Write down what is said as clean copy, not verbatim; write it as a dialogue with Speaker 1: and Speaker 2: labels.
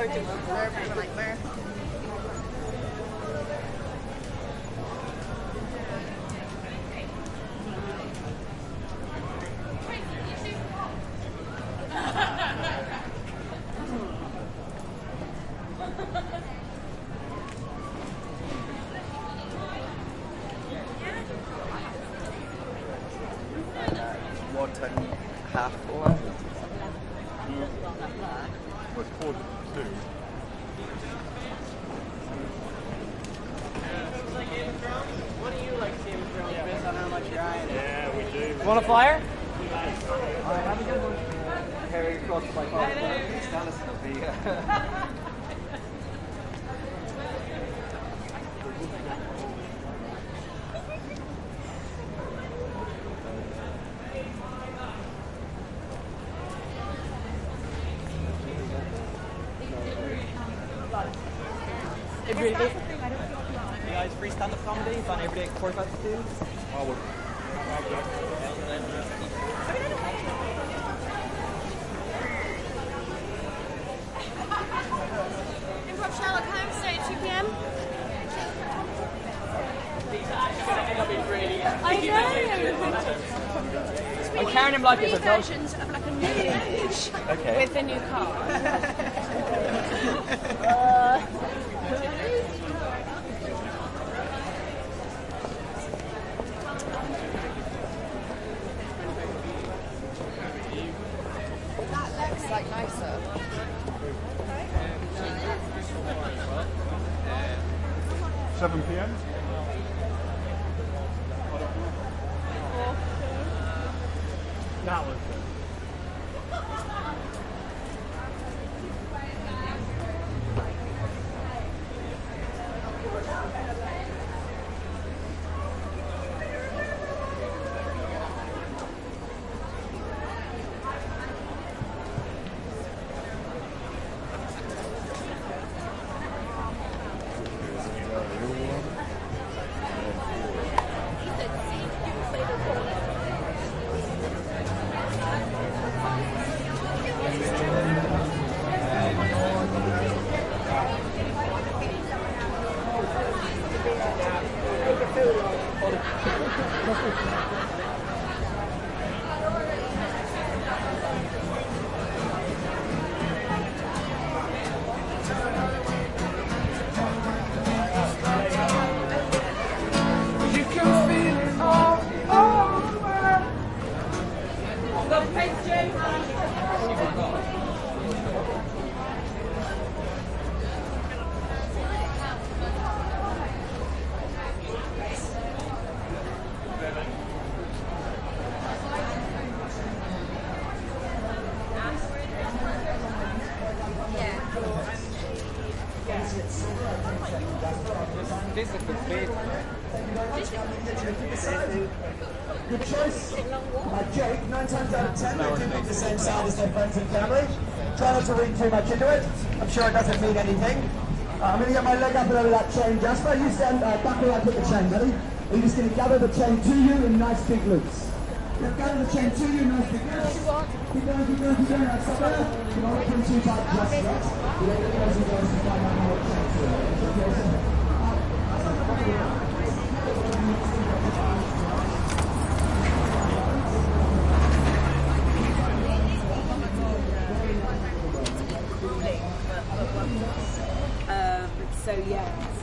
Speaker 1: nightmare.
Speaker 2: What time? Half one?
Speaker 3: Was quarter to two.
Speaker 4: What do you like seeing from based on how much you're eyeing?
Speaker 3: Yeah, we do.
Speaker 4: Want a flyer?
Speaker 2: Alright, have a good one. Harry across my phone. Alison will be.
Speaker 4: You guys free stand-up comedy? Fun every day at 45 to 2?
Speaker 3: I would.
Speaker 1: Improv Sherlock Holmes, today at 2 p.m. I know.
Speaker 4: I'm carrying him like it's a dog.
Speaker 1: Versions of like a new age
Speaker 2: Okay.
Speaker 1: with the new car. That looks like nicer.
Speaker 3: 7 p.m. That was good.
Speaker 4: This is a good bit.
Speaker 5: Good choice. Jake, 9 times out of 10, they do look the same sound as their friends and family. Try not to read too much into it. I'm sure it doesn't mean anything. I'm going to get my leg up and over that chain. Jasper, you stand back where I put the chain, buddy. Are you just going to gather the chain to you in nice big loops? Gather the chain to you in nice big loops. Keep going, keep going, keep going. That's up there. You don't want to put too tight just yet. You don't get those and goes to find out how it chains to it.
Speaker 1: So yeah.